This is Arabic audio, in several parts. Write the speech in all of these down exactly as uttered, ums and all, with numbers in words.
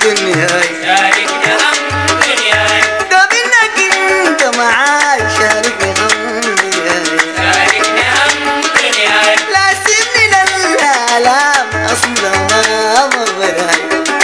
دنياي، شاركني هم دنياي، طب انك انت معاي شاركني هم دنياي، شاركني هم دنياي، لا سيبني للآلام أصلا ما براي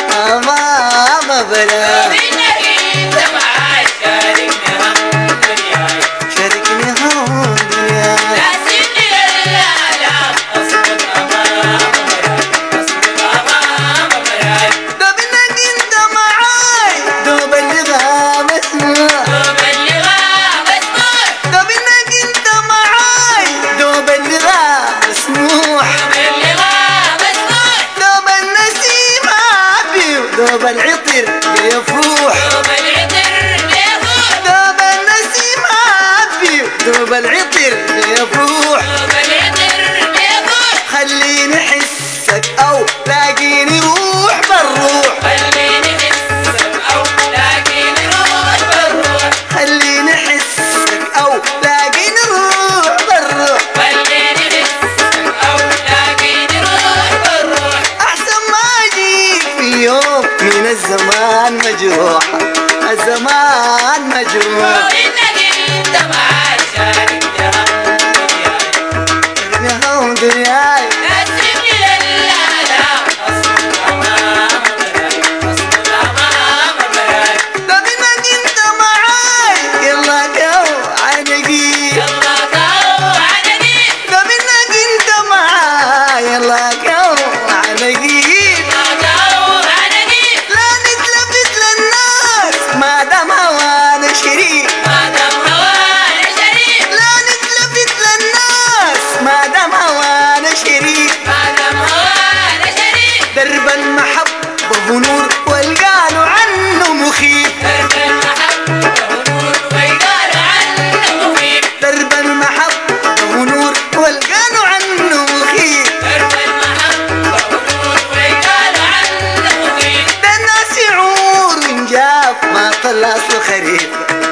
ما براي، طب انك انت معاي شاركني هم دنياي، شاركني هم دنياي، لا سيبني للآلام أصمت أمام براي، أصمت أمام براي، طب انك انت معاي دوب اللغة مسموع، دوب اللغة مسموع، طب انك انت معاي دوب اللغة مسموح، دوب اللغة مسموع، دوب النسيم عافي ودوب العطر يفوح، دوب العطر بيفوح، دوب النسيم عافي ودوب العطر يفوح، دوب العطر بيفوح، خليني احسك او لاقيني روح بالروح، خليني أحسك أو لاقيني روح بالروح، خليني احسك او لاقيني روح بالروح، خليني أحسك أو لاقيني روح بالروح، احسن ما اجيك في يوم من الزمان مجروح، الزمان مجروح، وإنك أنت معاي شاركني هم دنياي، يا دنياي، لا تسيبني للآلام أصمت أمام براي، أصمت أمام براي، طب انك انت معاي يلا جو عنقي، يلا كاو عنقي، طب انك انت معاي يلا جو عنقي، يلا كاو عنقي، لا نتلفت للناس ما دام هوانا شريك، ما دام هوانا شريك، لا نتلفت للناس ما دام هوانا شريك، ما دام هوانا شريك، درب المحبة ونور والقالوا عنه مخيف، درب المحبة ونور ويقال عنه مخيف، درب المحبة ونور والقالوا عنه مخيف، درب المحبة ونور ويقال عنه مخيف، ده الناس يعور ونجاف ما طلع اصله خريف،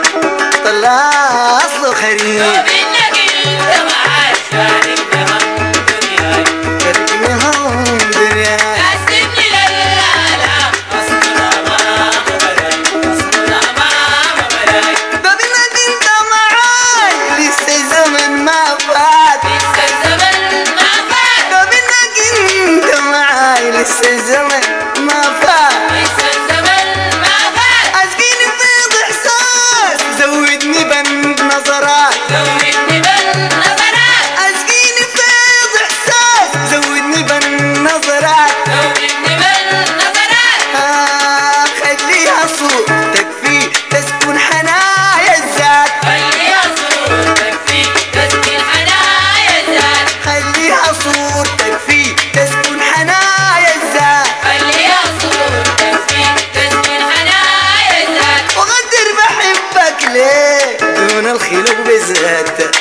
طلع اصله خريف، طب إنك أنت معاي شاركني هم دنياي، شاركني هم دنياي، لا تسيبني للآلام أصمت أمام براي، أصمت أمام براي، طب انك انت معاي لسه الزمن ما فات، لسه الزمن ما فات، طب انك انت معاي لسه الزمن ما فات، لسه الزمن ما فات، اسقيني فيض احساس زودني بند نظرات، زودني بالنظرات، اسقيني فيض احساس زودني بند نظرات، زودني بالنظرات، آه خليها صوتك فيه تسكن حنايا الذات، خليها صورتك فيه تسكن حنايا الذات، خليها صورتك فيه تسكن حنايا الذات، خليها صورتك فيه تسكن حنايا الذات، وقدر بحبك ليه دون الخلوق بالذات،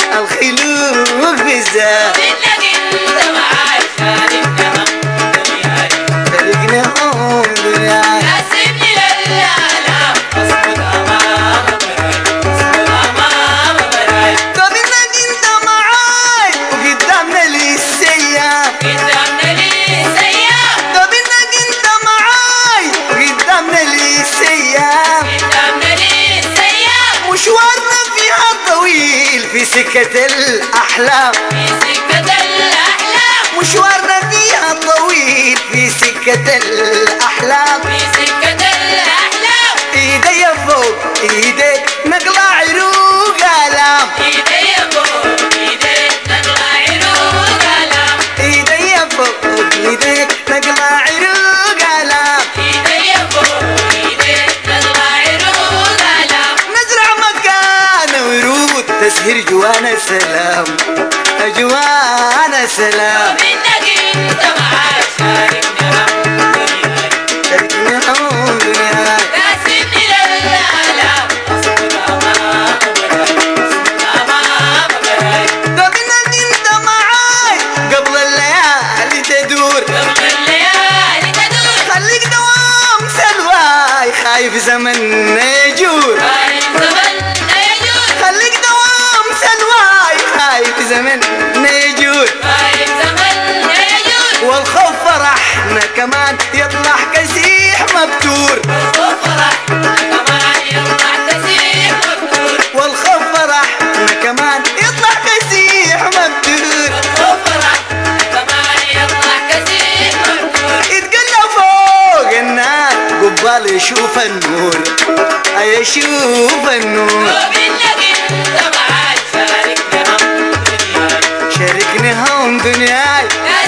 الخلوق بالذات، إنك أنت معاي شاركني هم دنياي، شاركني هم دنياي، لا تسيبني للآلام أصمت أمام براي، أصمت أمام براي، طب انك انت معاي وقدامنا للسيام، قدامنا لي سيام، طب انك انت معاي وقدامنا للسيام، قدامنا لي سيام، مشوارنا فيها طويل في سكة الأحلام، في سكة الأحلام، مشوارنا فيها طويل في سكة الأحلام، في سكة الأحلام، ايدي فوق ايديك نقلع عروق آلام، إيدي فوق إيديك نقلع عروق آلام، ايدي فوق ايديك نقلع عروق آلام، إيدي فوق إيديك نقلع عروق آلام، نزرع مكان ورود تسهر جوانا سلام، جوانا سلام، طب إنك أنت معاي شاركني هم دنياي، شاركني هم دنياي، لا تسيبني للآلام أصمت أمام براي، أصمت أمام براي، طب انك انت معاي قبل الليالي تدور، قبل الليالي تدور، خليك دوام سلواي خايف زمن يجور، خايف زمن يجور، خليك دوام سلواي خايف زمن يجور، خايف زمن يجور، والخوف فرحنا كمان يطلع كسيح مبكور، طال يشوف النور يشوف النور وبإنك انت معاي شاركني هم دنياي شاركني هم دنياي يا